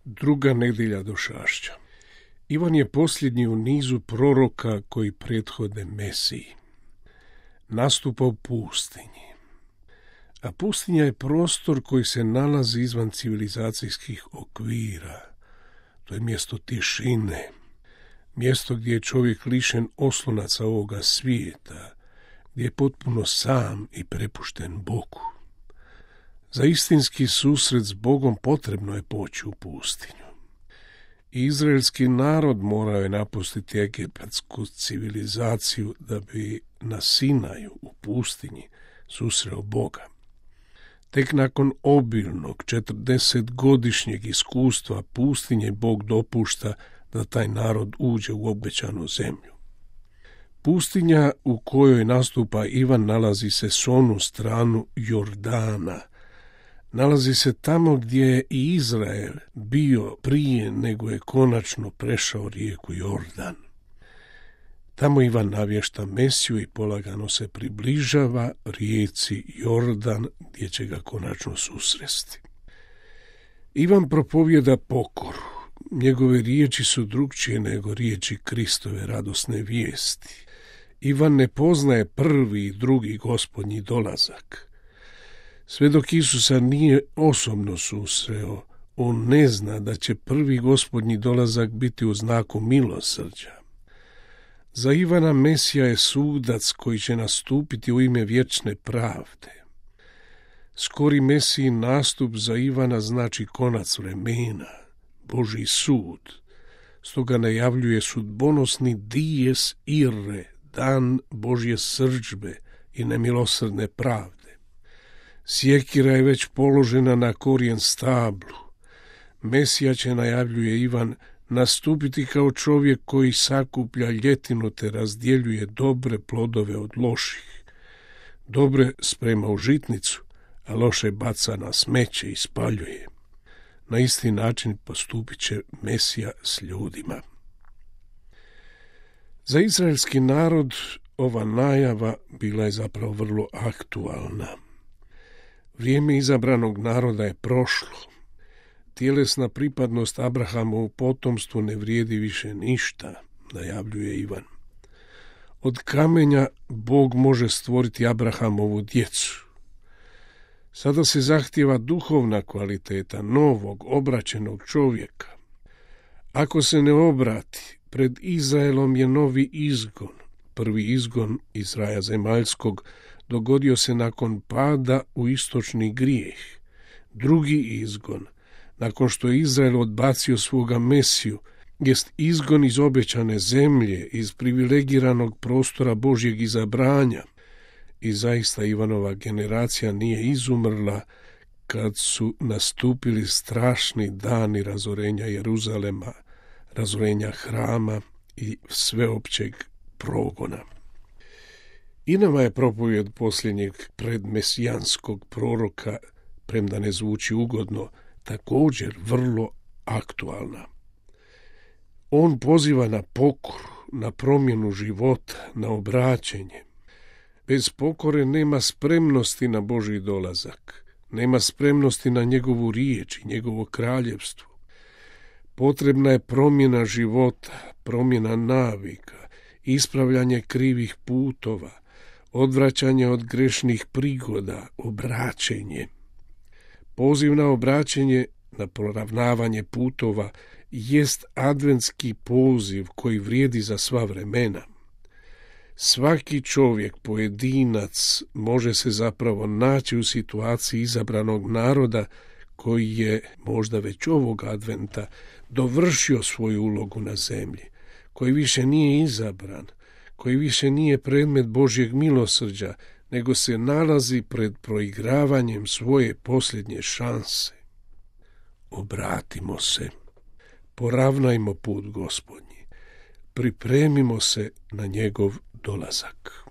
Druga nedjelja došašća. Ivan je posljednji u nizu proroka koji prethode Mesiji. Nastupa u pustinji. A pustinja je prostor koji se nalazi izvan civilizacijskih okvira. To je mjesto tišine, mjesto gdje je čovjek lišen oslonaca ovoga svijeta, gdje je potpuno sam i prepušten Bogu. Za istinski susret s Bogom potrebno je poći u pustinju. Izraelski narod morao je napustiti egipatsku civilizaciju da bi na Sinaju u pustinji susreo Boga. Tek nakon obilnog 40-godišnjeg iskustva pustinje Bog dopušta da taj narod uđe u obećanu zemlju. Pustinja u kojoj nastupa Ivan nalazi se s onu stranu Jordana. Nalazi se tamo gdje je i Izrael bio prije nego je konačno prešao rijeku Jordan. Tamo Ivan navješta Mesiju i polagano se približava rijeci Jordan gdje će ga konačno susresti. Ivan propovjeda pokoru. Njegove riječi su drukčije nego riječi Kristove radosne vijesti. Ivan ne poznaje prvi i drugi gospodnji dolazak. Sve dok Isusa nije osobno susreo, on ne zna da će prvi gospodnji dolazak biti u znaku milosrđa. Za Ivana Mesija je sudac koji će nastupiti u ime vječne pravde. Skori Mesijin nastup za Ivana znači konac vremena, Božji sud. Stoga najavljuje sudbonosni dies irae, dan Božje srdžbe i nemilosrdne pravde. Sjekira je već položena na korijen stablu. Mesija će, najavljuje Ivan, nastupiti kao čovjek koji sakuplja ljetinu te razdjeljuje dobre plodove od loših. Dobre sprema u žitnicu, a loše baca na smeće i spaljuje. Na isti način postupit će Mesija s ljudima. Za izraelski narod ova najava bila je zapravo vrlo aktualna. Vrijeme izabranog naroda je prošlo. Tjelesna pripadnost Abrahamovu potomstvu ne vrijedi više ništa, najavljuje Ivan. Od kamenja Bog može stvoriti Abrahamovu djecu. Sada se zahtijeva duhovna kvaliteta novog, obraćenog čovjeka. Ako se ne obrati, pred Izraelom je novi izgon. Prvi izgon iz raja zemaljskog dogodio se nakon pada u istočni grijeh. Drugi izgon, nakon što je Izrael odbacio svoga Mesiju, jest izgon iz obećane zemlje, iz privilegiranog prostora Božjeg izabranja. I zaista Ivanova generacija nije izumrla kad su nastupili strašni dani razorenja Jeruzalema, razorenja hrama i sveopćeg progona. I nama je propovjed posljednjeg predmesijanskog proroka, premda ne zvuči ugodno, također vrlo aktualna. On poziva na pokoru, na promjenu života, na obraćenje. Bez pokore nema spremnosti na Božji dolazak, nema spremnosti na njegovu riječ i njegovo kraljevstvo. Potrebna je promjena života, promjena navika, ispravljanje krivih putova, odvraćanje od grešnih prigoda, obraćenje. Poziv na obraćenje, na poravnavanje putova, jest adventski poziv koji vrijedi za sva vremena. Svaki čovjek, pojedinac, može se zapravo naći u situaciji izabranog naroda koji je možda već ovog adventa dovršio svoju ulogu na zemlji, koji više nije izabran, koji više nije predmet Božjeg milosrđa, nego se nalazi pred proigravanjem svoje posljednje šanse. Obratimo se, poravnajmo put Gospodnji, pripremimo se na njegov dolazak.